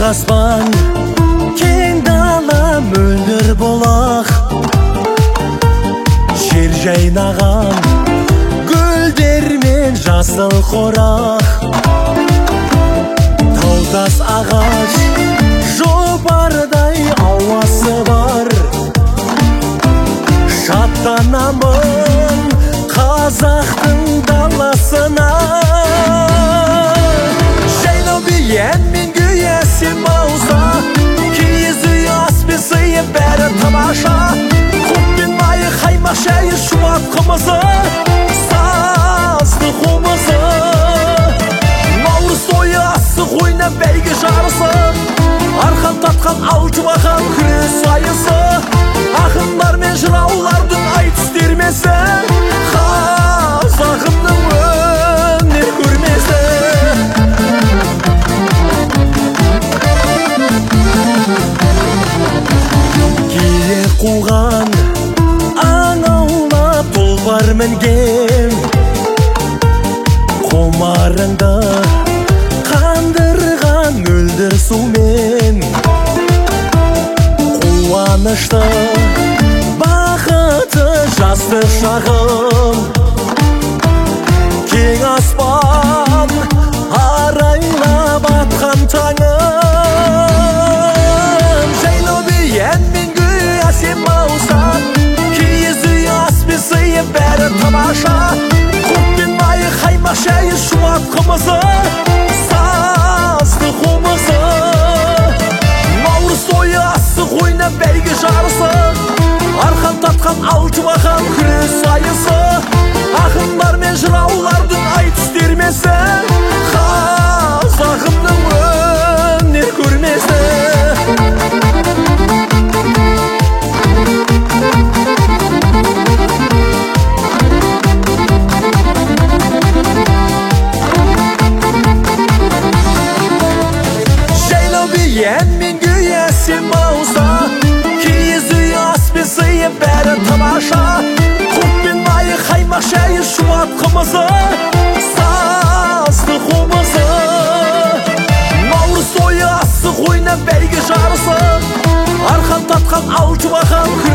аспан, кең дала мөлдір болақ, жер жайнаған гүлдермен жасыл қорақ, таутас ағаш жопардай ауасы бар. Шаттанамын қазақтың даласына, жайлау биен мен гүйесем ауса, киіз үй ас пен сыйы бәрі тамаша. Құт пен майы қаймақ шайы шуат қымызы, сазды қомызы. Наурыз тойы асық ойна бәйге жарысы, арқан татқан алтыбақан күрес сайысы. Ақындар мен жыраулардың айтыс термесі, қазағымның өнер көрмесі. Келе қуған аң аулап тұлпар мінген, құмарыңды қандырған мөлдір сумен, қуанышты бақыты жастық шағым, кең аспан арайлап атқан таңым. Жайлау биен мен гүл әсем ауса, киіз үй ас пен сыйы бәрі тамаша. Құт пен майы қаймақ шайы шуат қымызы, сазды қомызы. Наурыз тойы асық ойна бәйге жарысы, арқан татқан алтыбақан күрес сайысы. Ақындар мен жыраулардың айтыс термесі, қазағымның өнер көрмесі. Жайлау биен мен гүйесем ауса, киіз үй ас пен сыйы бәрі тамаша. Құт пен майы қаймақ шайы шуат қымызы, сазды қомызы. Наурыз тойы асық ойна бәйге жарысы, арқан татқан алтыбақан